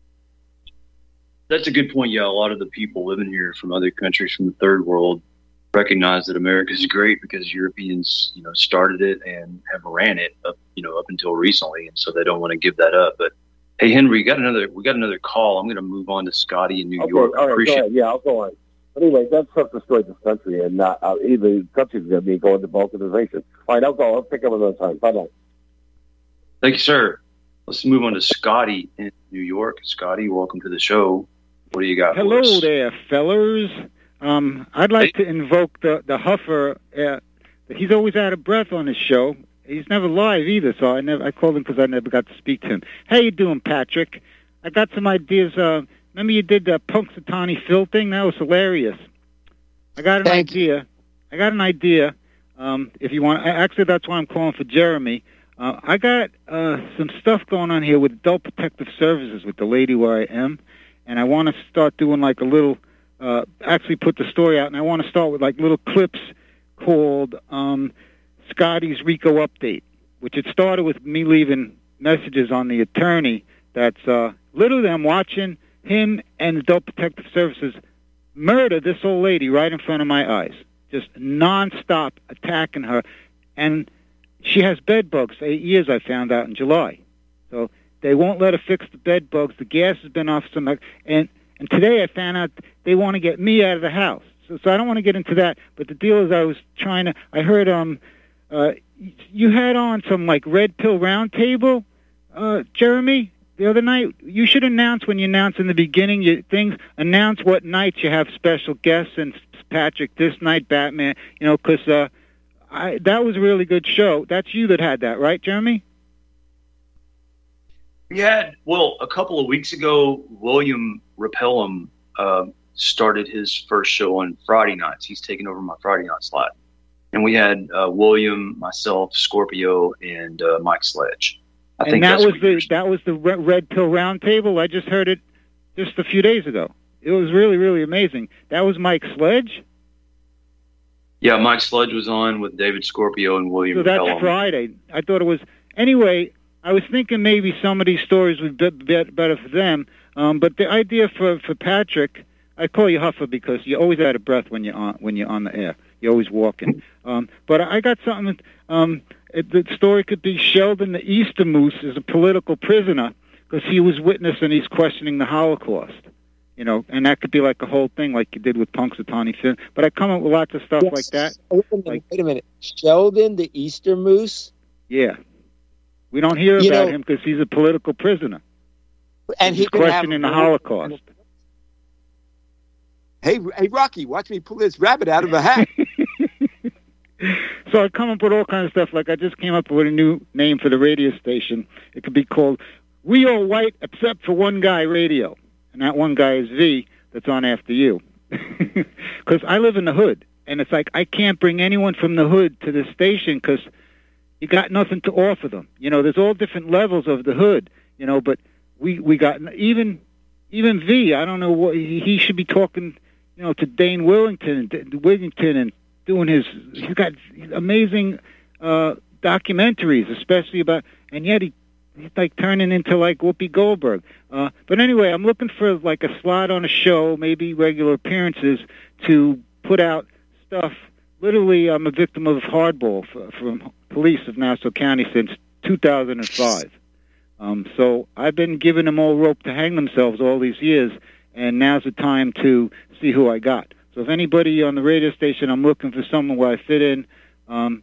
That's a good point. Yeah, a lot of the people living here from other countries from the third world recognize that America is great because Europeans, you know, started it and have ran it up, you know, up until recently, and so they don't want to give that up. But hey, Henry, we got another, we got another call. I'm going to move on to Scotty in New
okay,
York.
All right,
Appreciate
go ahead. Yeah, I'll go on. But anyway, that's what's destroyed this country, and uh, uh, either the country's going to be going to balkanization. All right, I'll go. I'll pick up another time. Bye bye.
Thank you, sir. Let's move on to Scotty in New York. Scotty, welcome to the show. What do you got?
Hello
for us?
there, fellers. Um, I'd like
hey.
to invoke the the Huffer. Uh, he's always out of breath on his show. He's never live either, so I never I called him because I never got to speak to him. How you doing, Patrick? I got some ideas. Uh, remember you did the Punxsutawney Phil thing? That was hilarious. I got an
Thank
idea. You. I got an idea. Um, if you want, actually, that's why I'm calling for Jeremy. Uh, I got uh, some stuff going on here with Adult Protective Services with the lady where I am, and I want to start doing like a little. Uh, actually put the story out, and I want to start with like little clips called um, Scotty's Rico Update, which it started with me leaving messages on the attorney that's uh, literally I'm watching him and Adult Protective Services murder this old lady right in front of my eyes, just nonstop attacking her, and she has bed bugs. Eight years I found out in July, so they won't let her fix the bed bugs. The gas has been off some, and And today I found out they want to get me out of the house. So, so I don't want to get into that. But the deal is I was trying to, I heard um, uh, you had on some like red pill round table, uh, Jeremy, the other night. You should announce when you announce in the beginning you, things, announce what nights you have special guests and Patrick this night, Batman, you know, because uh, I, that was a really good show. That's you that had that, right, Jeremy?
We had, well, a couple of weeks ago, William Rappellum uh, started his first show on Friday nights. He's taken over my Friday night slot. And we had uh, William, myself, Scorpio, and uh, Mike Sledge. I
and
think
that
that's
was
what
the that was the Re- Red Pill Roundtable. I just heard it just a few days ago. It was really, really amazing. That was Mike Sledge?
Yeah, Mike Sledge was on with David Scorpio and William
So that's
Rappellum.
Friday. I thought it was... Anyway, I was thinking maybe some of these stories would be be better for them. Um, but the idea for, for Patrick... I call you Huffer because you're always out of breath when you're on, when you're on the air. You're always walking. Um, but I got something... Um, it, the story could be Sheldon the Easter Moose is a political prisoner because he was witness and he's questioning the Holocaust. You know, and that could be like a whole thing like you did with Punxsutawney Phil. But I come up with lots of stuff
Yes.
like that.
Wait a minute.
Like,
wait a minute. Sheldon the Easter Moose?
yeah. We don't hear
You
about
know-
him because he's a political prisoner.
And he
he's
could have
questioning the Holocaust.
Hey, hey, Rocky, watch me pull this rabbit out of a hat.
So I come up with all kinds of stuff. Like I just came up with a new name for the radio station. It could be called We All White Except for One Guy Radio. And that one guy is V that's on after you. Because I live in the hood. And it's like I can't bring anyone from the hood to the station because you got nothing to offer them. You know, there's all different levels of the hood, you know, but we, we got even even V, I don't know what he, he should be talking, you know, to Dane Willington and Wigington and doing his, he's got amazing uh, documentaries, especially about, and yet he, he's like turning into like Whoopi Goldberg. Uh, but anyway, I'm looking for like a slot on a show, maybe regular appearances, to put out stuff. Literally, I'm a victim of hardball f- from police of Nassau County since two thousand five. Um, so I've been giving them all rope to hang themselves all these years, and now's the time to see who I got. So if anybody on the radio station, I'm looking for someone where I fit in. Um,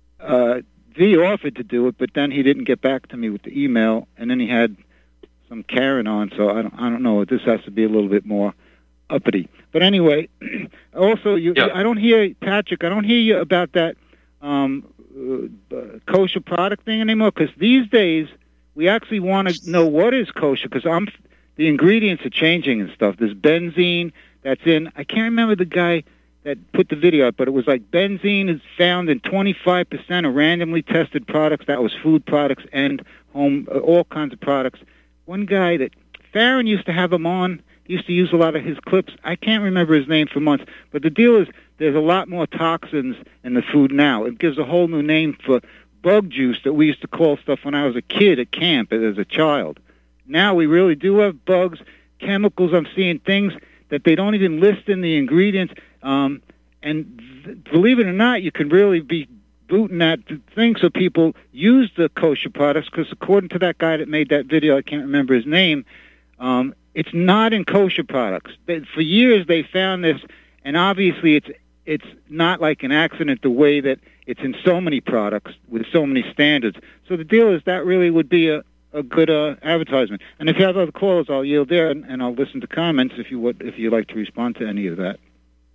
uh, V offered to do it, but then he didn't get back to me with the email, and then he had some Karen on, so I don't, I don't know. This has to be a little bit more uppity. But anyway, also, you,
Yeah.
I don't hear, Patrick, I don't hear you about that um, uh, uh, kosher product thing anymore, because these days we actually want to know what is kosher, because I'm the ingredients are changing and stuff. There's benzene that's in, I can't remember the guy that put the video up, but it was like benzene is found in twenty-five percent of randomly tested products. That was food products and home, uh, all kinds of products. One guy that, Farron used to have him on, he used to use a lot of his clips. I can't remember his name for months, but the deal is there's a lot more toxins in the food now. It gives a whole new name for bug juice that we used to call stuff when I was a kid at camp as a child. Now we really do have bugs, chemicals. I'm seeing things that they don't even list in the ingredients. Um, and th- believe it or not, you can really be booting that thing so people use the kosher products, because according to that guy that made that video, I can't remember his name, um, it's not in kosher products. They, for years they found this, and obviously it's it's not like an accident the way that it's in so many products with so many standards. So the deal is that really would be a, a good uh, advertisement. And if you have other callers, I'll yield there, and, and I'll listen to comments if you would, if you'd like to respond to any of that.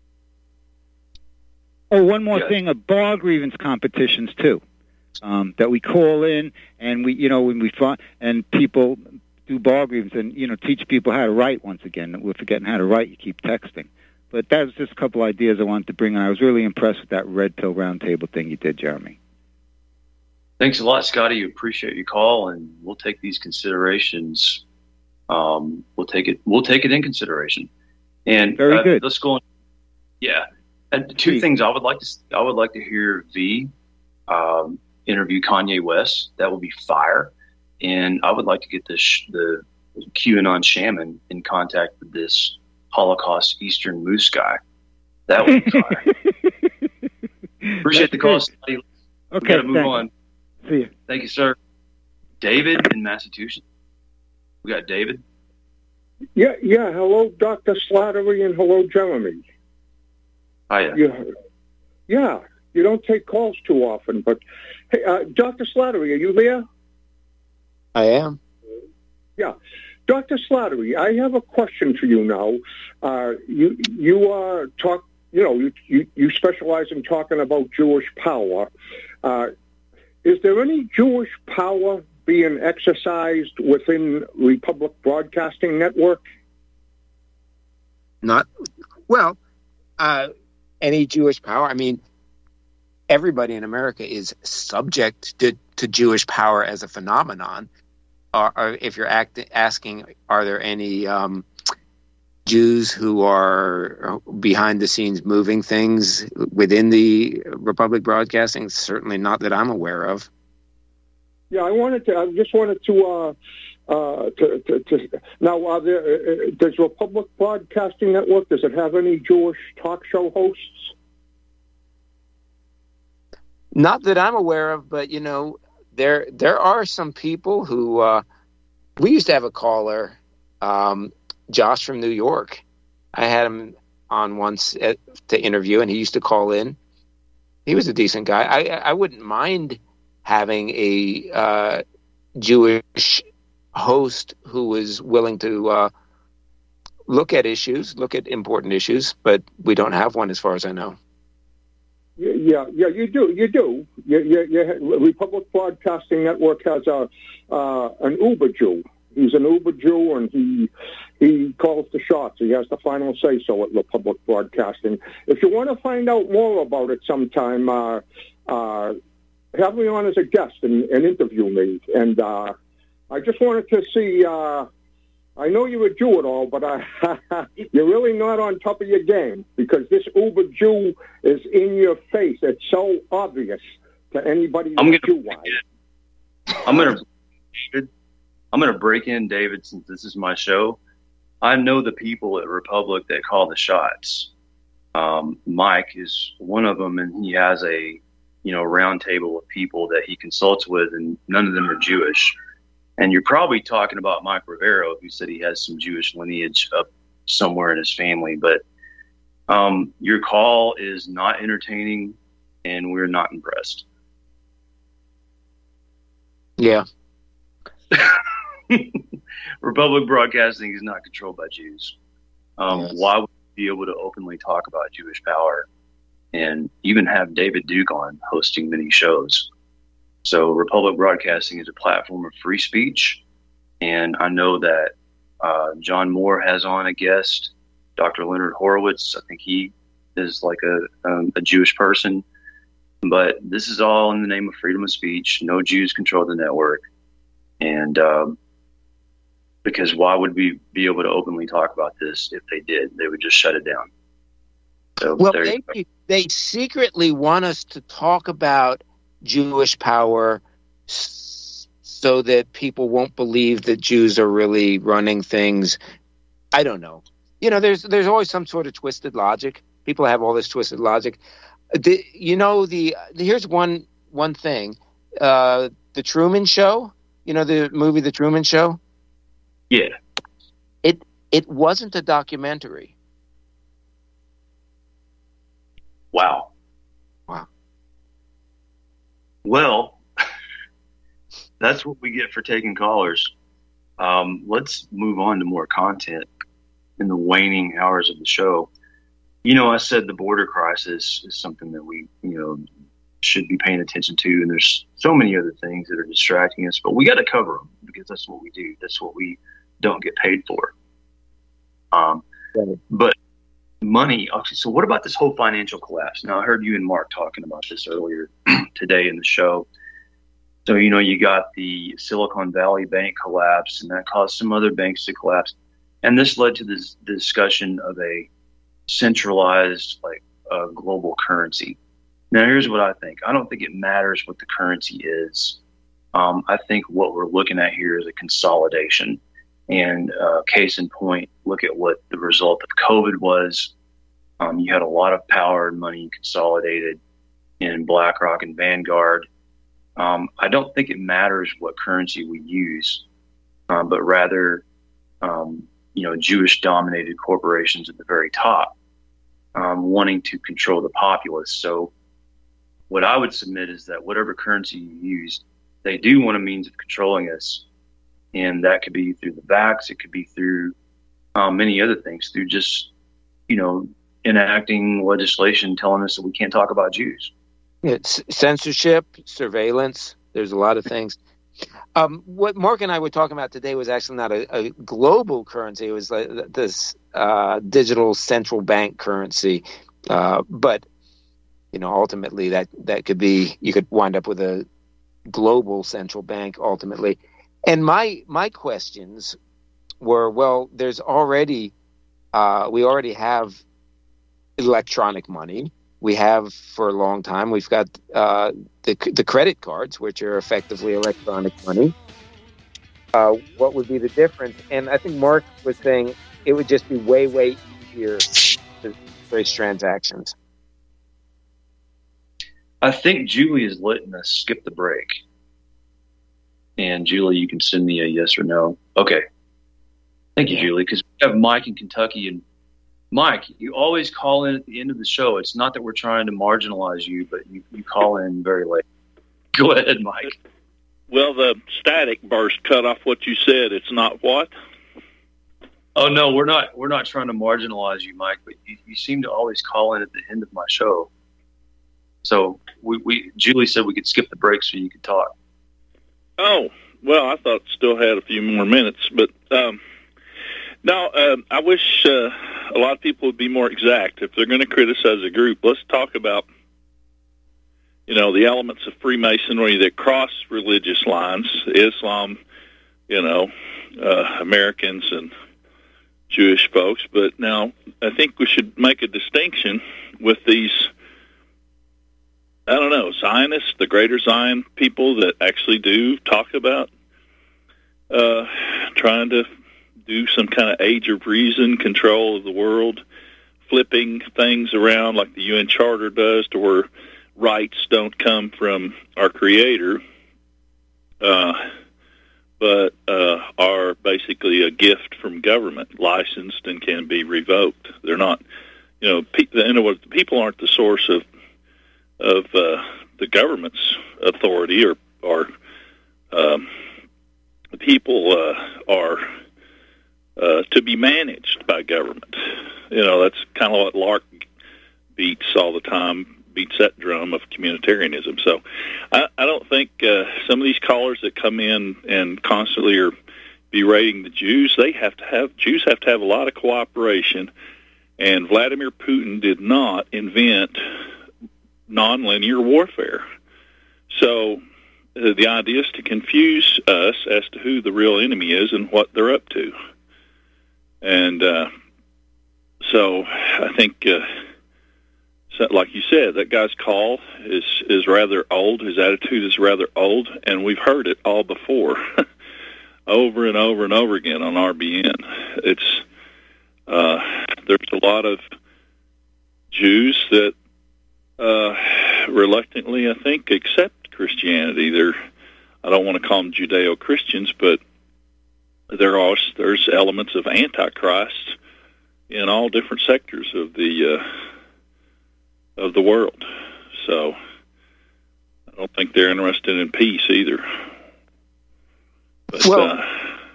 Oh, one more
Yeah.
thing, a bar grievance competitions too, um, that we call in, and we, you know, when we find, and people do bar grievance and, you know, teach people how to write once again. We're forgetting how to write, you keep texting. But that was just a couple ideas I wanted to bring on. I was really impressed with that Red Pill Roundtable thing you did, Jeremy.
Thanks a lot, Scotty. Appreciate your call, and we'll take these considerations. Um, we'll take it. We'll take it in consideration. And
Very
uh,
good.
Let's go on. Yeah, and two
Please.
things I would like to. I would like to hear V um, interview Kanye West. That would be fire. And I would like to get this the QAnon shaman in contact with this Holocaust Eastern Moose guy. That would be fire. Appreciate the call, Scotty. We
Okay,
got to move
thanks.
on.
See you.
Thank you, sir. David in Massachusetts. We got David.
Yeah, yeah. Hello, Doctor Slattery, and hello, Jeremy.
Hiya.
Yeah, yeah. You don't take calls too often, but hey, uh, Doctor Slattery, are you there?
I am.
Yeah, Doctor Slattery, I have a question for you now. Uh, you you uh, talk you know, you, you, you specialize in talking about Jewish power. Uh, is there any Jewish power being exercised within Republic Broadcasting Network?
Not well. Uh, any Jewish power? I mean, everybody in America is subject to, to Jewish power as a phenomenon. Or, or if you're act, asking, are there any um, Jews who are behind the scenes moving things within the Republic Broadcasting? Certainly not that I'm aware of.
Yeah, I wanted to. I just wanted to. Uh, uh, to, to, to now, are there, uh, does Republic Broadcasting Network, does it have any Jewish talk show hosts?
Not that I'm aware of, but you know, there there are some people who. Uh, we used to have a caller, um, Josh from New York. I had him on once at, to interview, and he used to call in. He was a decent guy. I I wouldn't mind having a uh, Jewish host who was willing to uh, look at issues, look at important issues, but we don't have one as far as I know.
Yeah, yeah, you do, you do. You, you, you, Republic Broadcasting Network has a uh, an Uber Jew. He's an Uber Jew, and he he calls the shots. He has the final say so at Republic Broadcasting. If you want to find out more about it sometime, uh, uh, have me on as a guest and, and interview me. And uh, I just wanted to see, uh, I know you're a Jew at all, but uh, you're really not on top of your game, because this Uber Jew is in your face. It's so obvious to anybody
I'm
that's
gonna
Jew-wise.
I'm gonna I'm gonna break in, David, since this is my show. I know the people at Republic that call the shots. Um, Mike is one of them, and he has a you know, round table of people that he consults with, and none of them are Jewish. And you're probably talking about Mike Rivero, who said he has some Jewish lineage up somewhere in his family. But um, your call is not entertaining, and we're not impressed.
Yeah.
Republic Broadcasting is not controlled by Jews. Um,
Yes.
Why would we be able to openly talk about Jewish power and even have David Duke on hosting many shows? So Republic Broadcasting is a platform of free speech. And I know that uh, John Moore has on a guest, Doctor Leonard Horowitz. I think he is like a, um, a Jewish person. But this is all in the name of freedom of speech. No Jews control the network. And um, because why would we be able to openly talk about this if they did? They would just shut it down. So
Well,
there you
they, they secretly want us to talk about Jewish power s- so that people won't believe that Jews are really running things. I don't know. You know, there's there's always some sort of twisted logic. People have all this twisted logic. The, you know, the here's one one thing. Uh, the Truman Show, you know, the movie The Truman Show?
Yeah.
It it wasn't a documentary.
Wow.
Wow.
Well, that's what we get for taking callers. Um, let's move on to more content in the waning hours of the show. You know, I said the border crisis is something that we, you know, should be paying attention to, and there's so many other things that are distracting us, but we got to cover them because that's what we do. That's what we don't get paid for. Um,
Right.
But money, okay, so what about this whole financial collapse? Now, I heard you and Mark talking about this earlier today in the show. So, you know, you got the Silicon Valley Bank collapse, and that caused some other banks to collapse. And this led to this the discussion of a centralized, like, uh, global currency. Now, here's what I think. I don't think it matters what the currency is. Um, I think what we're looking at here is a consolidation. And uh, case in point, look at what the result of COVID was. Um, you had a lot of power and money consolidated in BlackRock and Vanguard. Um, I don't think it matters what currency we use, um, but rather, um, you know, Jewish-dominated corporations at the very top um, wanting to control the populace. So what I would submit is that whatever currency you use, they do want a means of controlling us. And that could be through the vax. It could be through um, many other things, through just, you know, enacting legislation telling us that we can't talk about Jews.
It's censorship, surveillance. There's a lot of things. Um, what Mark and I were talking about today was actually not a, a global currency. It was like this uh, digital central bank currency. Uh, but, you know, ultimately that, that could be, you could wind up with a global central bank ultimately. And my, my questions were, well, there's already, uh, we already have electronic money. We have for a long time. We've got uh, the the credit cards, which are effectively electronic money. Uh, what would be the difference? And I think Mark was saying it would just be way, way easier to trace transactions.
I think Julie is letting us skip the break. And Julie, you can send me a yes or no. Okay. Thank you, Julie, because we have Mike in Kentucky. And Mike, you always call in at the end of the show. It's not that we're trying to marginalize you, but you, you call in very late. Go ahead, Mike.
Well, the static burst cut off what you said. It's not what?
Oh, no, we're not We're not trying to marginalize you, Mike, but you, you seem to always call in at the end of my show. So we, we Julie said we could skip the break so you could talk.
Oh, well, I thought still had a few more minutes, but um, no, uh, I wish uh, a lot of people would be more exact. If they're going to criticize a group, let's talk about, you know, the elements of Freemasonry that cross religious lines, Islam, you know, uh, Americans and Jewish folks. But now I think we should make a distinction with these, I don't know, Zionists, the Greater Zion people that actually do talk about uh, trying to do some kind of age of reason control of the world, flipping things around like the U N Charter does to where rights don't come from our Creator, uh, but uh, are basically a gift from government, licensed and can be revoked. They're not, you know, pe- in other words, the people aren't the source of of uh, the government's authority, or, or um, the people uh, are uh, to be managed by government. You know, that's kind of what Lark beats all the time, beats that drum of communitarianism. So I, I don't think uh, some of these callers that come in and constantly are berating the Jews, they have to have, Jews have to have a lot of cooperation, and Vladimir Putin did not invent nonlinear warfare. So uh, the idea is to confuse us as to who the real enemy is and what they're up to. And uh, so I think, uh, so, like you said, that guy's call is, is rather old. His attitude is rather old, and we've heard it all before, over and over and over again on R B N. It's uh, there's a lot of Jews that Uh, reluctantly, I think, accept Christianity. They're, I don't want to call them Judeo-Christians, but there are there's elements of Antichrist in all different sectors of the uh, of the world. So I don't think they're interested in peace either. But,
well,
uh,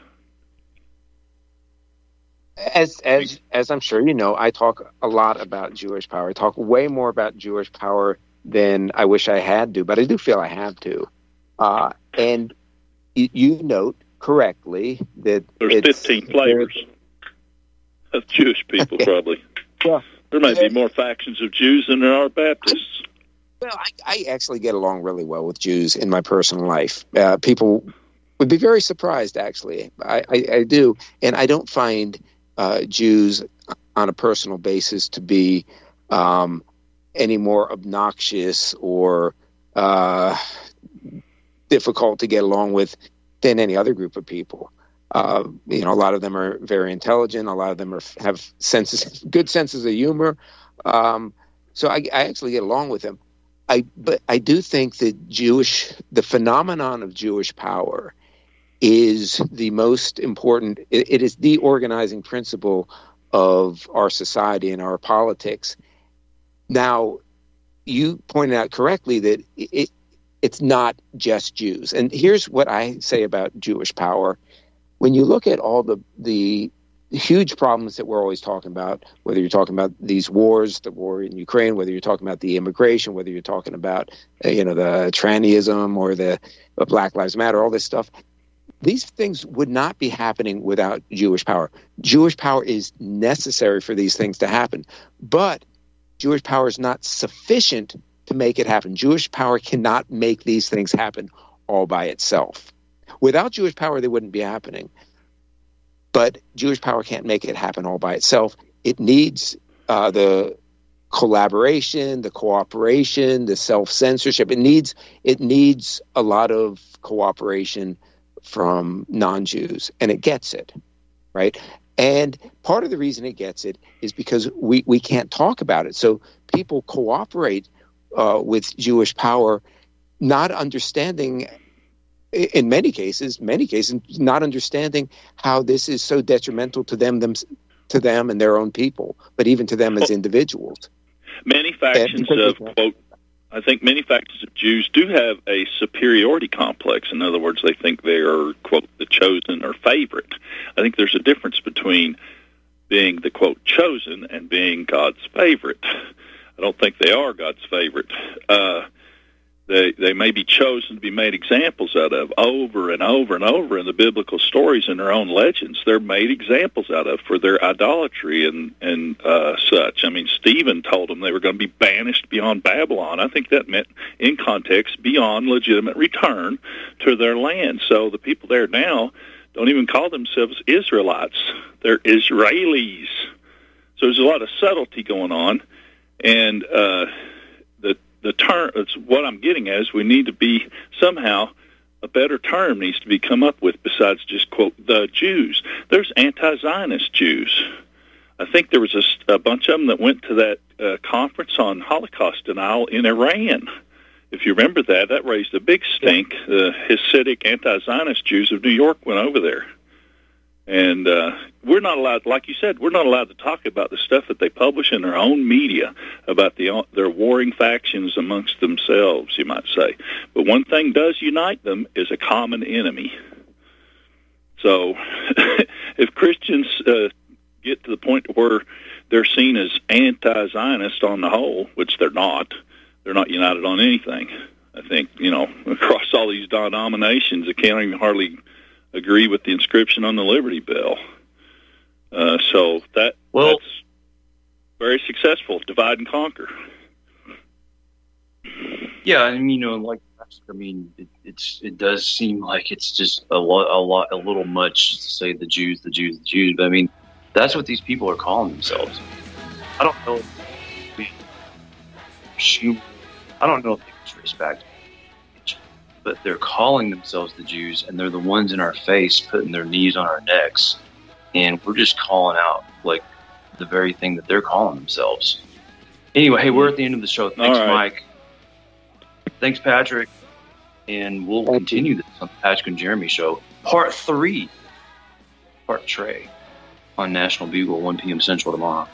As as as I'm sure you know, I talk a lot about Jewish power. I talk way more about Jewish power than I wish I had to, but I do feel I have to. Uh, and you, you note correctly that
there's
it's,
fifteen flavors of Jewish people, probably.
Well,
there may be more factions of Jews than there are Baptists.
Well, I, I actually get along really well with Jews in my personal life. Uh, people would be very surprised, actually. I, I, I do, and I don't find Uh, Jews on a personal basis to be um, any more obnoxious or uh, difficult to get along with than any other group of people. Uh, you know, a lot of them are very intelligent. A lot of them are, have senses, good senses of humor. Um, so I, I actually get along with them. I, but I do think that Jewish, the phenomenon of Jewish power is the most important. It, it is the organizing principle of our society and our politics. Now, you pointed out correctly that it, it's not just Jews. And here's what I say about Jewish power. When you look at all the, the huge problems that we're always talking about, whether you're talking about these wars, the war in Ukraine, whether you're talking about the immigration, whether you're talking about, uh, you know, the trannyism or the uh, Black Lives Matter, all this stuff, these things would not be happening without Jewish power. Jewish power is necessary for these things to happen, but Jewish power is not sufficient to make it happen. Jewish power cannot make these things happen all by itself. Without Jewish power, they wouldn't be happening. But Jewish power can't make it happen all by itself. It needs uh, the collaboration, the cooperation, the self-censorship. It needs it needs a lot of cooperation from non-Jews, and it gets it, right? And part of the reason it gets it is because we, we can't talk about it. So people cooperate uh, with Jewish power, not understanding, in many cases, many cases, not understanding how this is so detrimental to them, them to them and their own people, but even to them as individuals.
Many factions of, quote, I think many factions of Jews do have a superiority complex. In other words, they think they are, quote, the chosen or favorite. I think there's a difference between being the, quote, chosen and being God's favorite. I don't think they are God's favorite. Uh, They they may be chosen to be made examples out of over and over and over in the biblical stories and their own legends. They're made examples out of for their idolatry and and uh, such. I mean, Stephen told them they were going to be banished beyond Babylon. I think that meant, in context, beyond legitimate return to their land. So the people there now don't even call themselves Israelites. They're Israelis. So there's a lot of subtlety going on, and uh, the The term, it's what I'm getting at is we need to be somehow, a better term needs to be come up with besides just, quote, the Jews. There's anti-Zionist Jews. I think there was a, a bunch of them that went to that uh, conference on Holocaust denial in Iran. If you remember that, that raised a big stink. The Hasidic anti-Zionist Jews of New York went over there. And uh, we're not allowed, like you said, we're not allowed to talk about the stuff that they publish in their own media about the their warring factions amongst themselves, you might say. But one thing does unite them is a common enemy. So if Christians uh, get to the point where they're seen as anti-Zionist on the whole, which they're not, they're not united on anything. I think, you know, across all these denominations, they can't even hardly agree with the inscription on the Liberty Bell. Uh, so that well, that's very successful. Divide and conquer.
Yeah, I mean, you know, like I mean, it, it's it does seem like it's just a lot, a lot, a little much to say the Jews, the Jews, the Jews. But I mean, that's what these people are calling themselves. I don't know. If we, I don't know if they can trace back, but they're calling themselves the Jews, and they're the ones in our face putting their knees on our necks, and we're just calling out like the very thing that they're calling themselves. Anyway, hey, we're at the end of the show. Thanks,
right.
Mike. Thanks, Patrick. And we'll continue this on the Patrick and Jeremy show, part three, part Trey, on National Bugle, one p.m. Central tomorrow.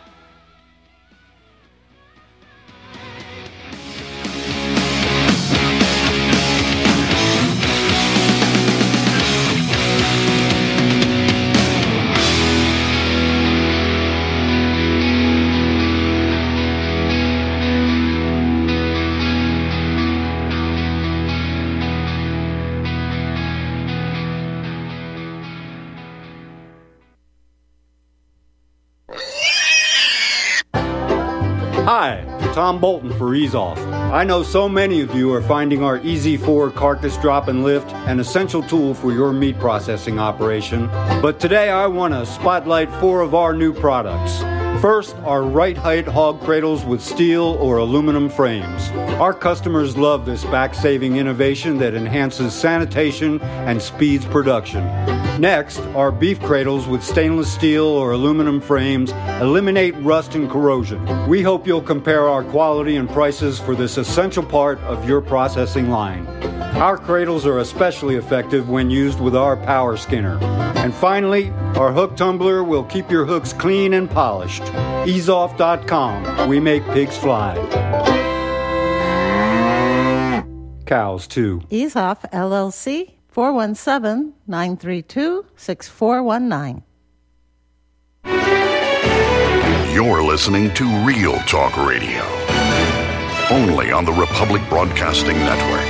Hi, Tom Bolton for Ease Off. I know so many of you are finding our Easy four carcass drop and lift an essential tool for your meat processing operation, but today I want to spotlight four of our new products. First, our right height hog cradles with steel or aluminum frames. Our customers love this back-saving innovation that enhances sanitation and speeds production. Next, our beef cradles with stainless steel or aluminum frames eliminate rust and corrosion. We hope you'll compare our quality and prices for this essential part of your processing line. Our cradles are especially effective when used with our power skinner. And finally, our hook tumbler will keep your hooks clean and polished. ease off dot com. We make pigs fly. Cows, too.
Ease Off, L L C, four one seven, nine three two, six four one nine. You're listening to Real Talk Radio, only on the Republic Broadcasting Network.